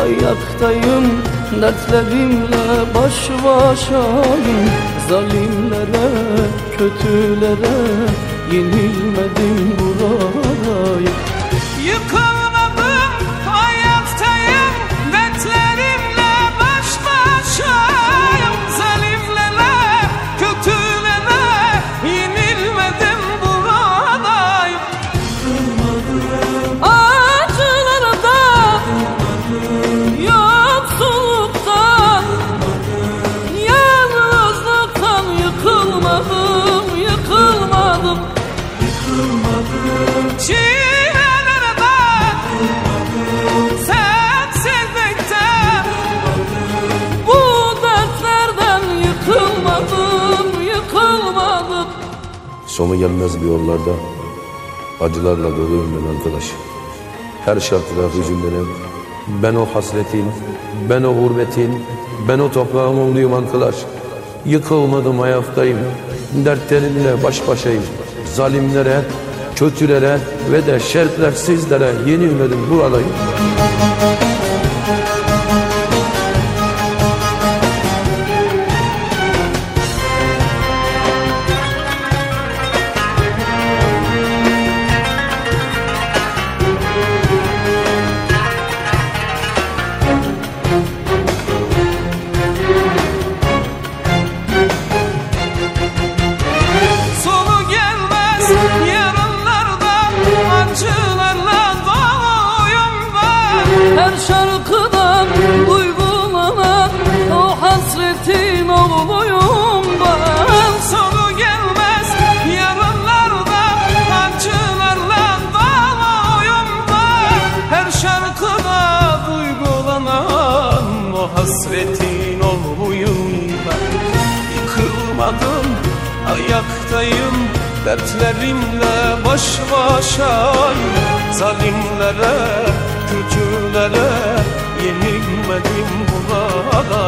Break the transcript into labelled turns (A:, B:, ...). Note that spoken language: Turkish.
A: ayaktayım, dertlerimle baş başayım. Zalimlere, kötülere yenilmedim, buradayım.
B: Yıkılmadım, ayaktayım, dertlerimle baş başayım. Zalimlere, kötülere yenilmedim, buradayım.
A: Acılarda, yoksulluktan, yalnızlıktan yıkılmadım, yıkılmadım.
B: Çilelerden, sensizlikten,
A: bu dertlerden yıkılmadım, yıkılmadım.
C: Sonu gelmez bu yollarda, acılarla doluyum ben arkadaş. Her şartıda hüzünlerim, ben o hasretin, ben o gurbetin, ben o toprağın oğluyum arkadaş. Yıkılmadım, ayaktayım, dertlerimle baş başayım. Zalimlere, kötülere ve de şerefsizlere yenilmedim, buradayım.
B: yarınlarda acılarla doluyum ben.
A: Her şarkıdan duygulanan o hasretin oğluyum ben.
B: Sonu gelmez yarınlarda acılarla doluyum ben. Her şarkıda duygulanan o hasretin oğluyum ben. Yıkılmadım, ayaktayım, dertlerimle baş başayım. Zalimlere, kötülere yenilmedim, burada